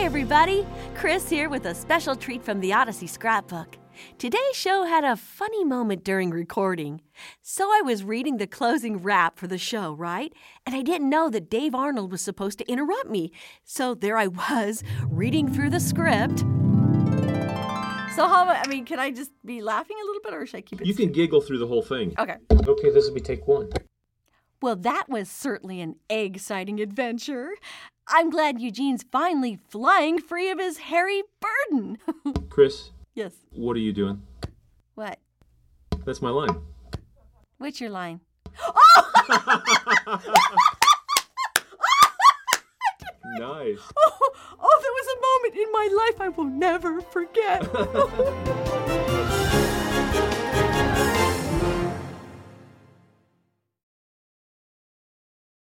everybody. Chris here with a special treat from the Odyssey Scrapbook. Today's show had a funny moment during recording. So I was reading the closing rap for the show, right? And I didn't know that Dave Arnold was supposed to interrupt me. So there I was, reading through the script. So can I just be laughing a little bit, or should I keep it? You can giggle through the whole thing. Okay. Okay, this will be take one. Well, that was certainly an egg-citing adventure. I'm glad Eugene's finally flying free of his hairy burden. Chris? Yes. What are you doing? What? That's my line. What's your line? Nice. Oh, there was a moment in my life I will never forget.